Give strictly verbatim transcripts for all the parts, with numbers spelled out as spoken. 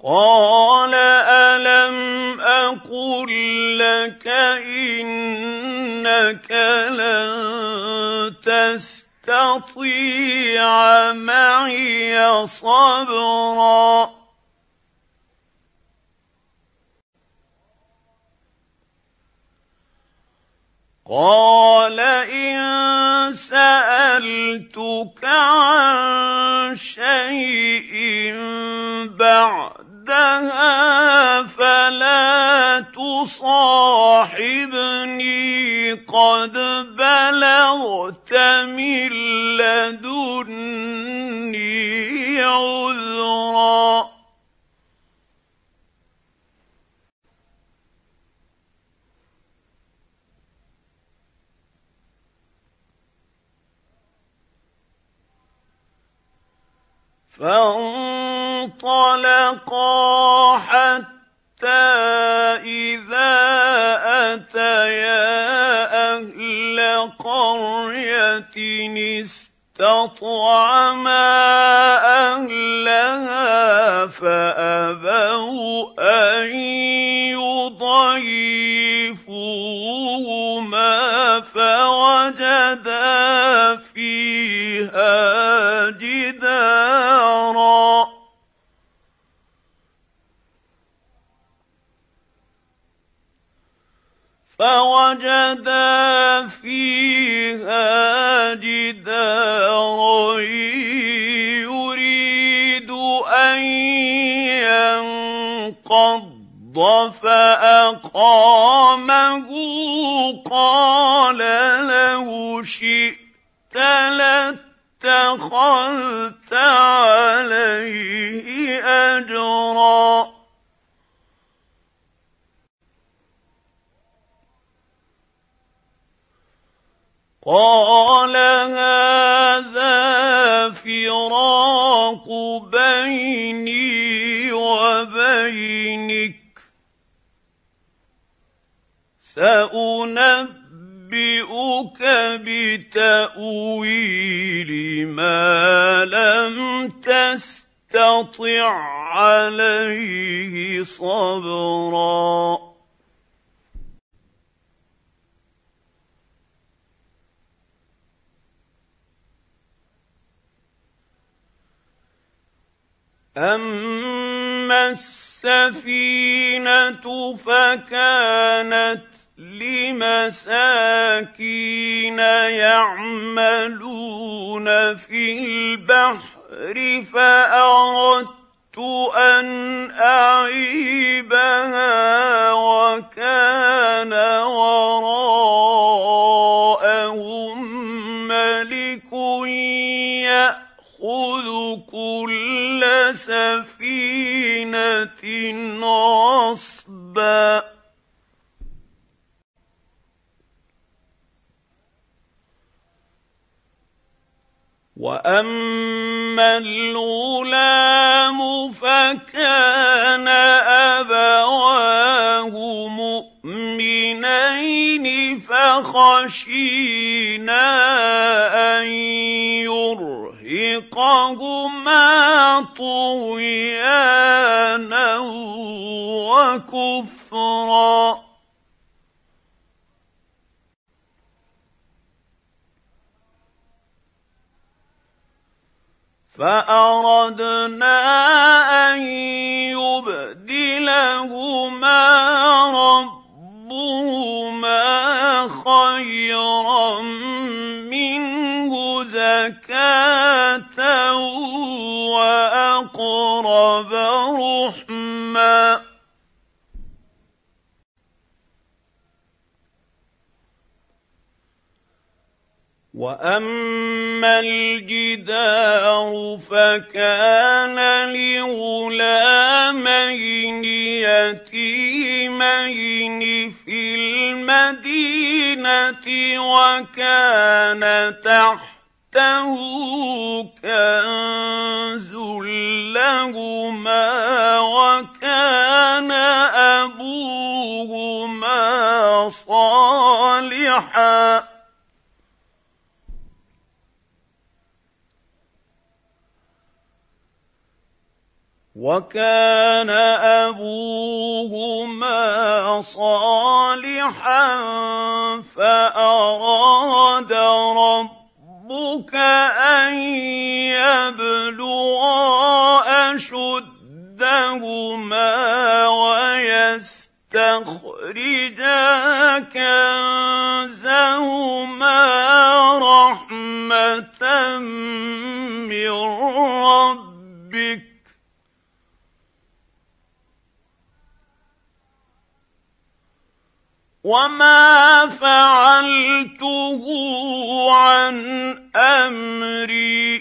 قَالَ أَلَمْ أَقُل لَّكَ إِنَّكَ لَن تَسْتَطِيعَ مَعِيَ صَبْرًا قَالَ إِن سَأَلْتُكَ عَن شَيْءٍ بَعْدَهَا فَلَا تُصَاحِبْنِي قَدْ بَلَغْتَ مِن لَّدُنِّي عُذْرًا فانطلقا حتى إذا أتيا أهل قرية استطعما أهلها فأبوا أن يضيفوهما فوجدا فيها جدارا فوجدا فيها جدارا يريد أن ينقض فأقامه قال لو شئت لاتخذت عليه أجرا قال هذا فراق بيني وبينك سأنبئك بتأويل ما لم تستطع عليه صبرا أما السفينة فكانت لمساكين يعملون في البحر فأردت أن أعيبها وكان وراءهم ملك يأخذ كل سفينة غصبا وأما الغلام فكان أبواه مؤمنين فخشينا أن يرهقهما طغيانا وكفرا فأردنا أن يبدلهما ربهما خيرا منه زكاة وأقرب رحما وأما الجدار فكان لغلامين يتيمين في المدينة وكان تحته كنز لهما وكان أبوهما صالحا وكان أبوهما صالحا فأراد ربك أن يبلغا أشدهما ويستخرجا كنزهما رحمة من ربك وما فعلته عن أمري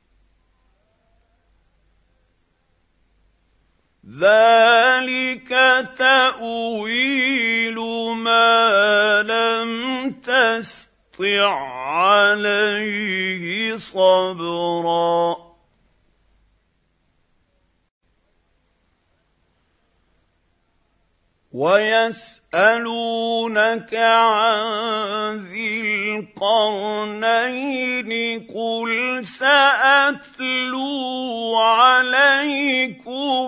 ذلك تأويل ما لم تسطع عليه صبرا ويسألونك عن ذي القرنين قل سأتلو عليكم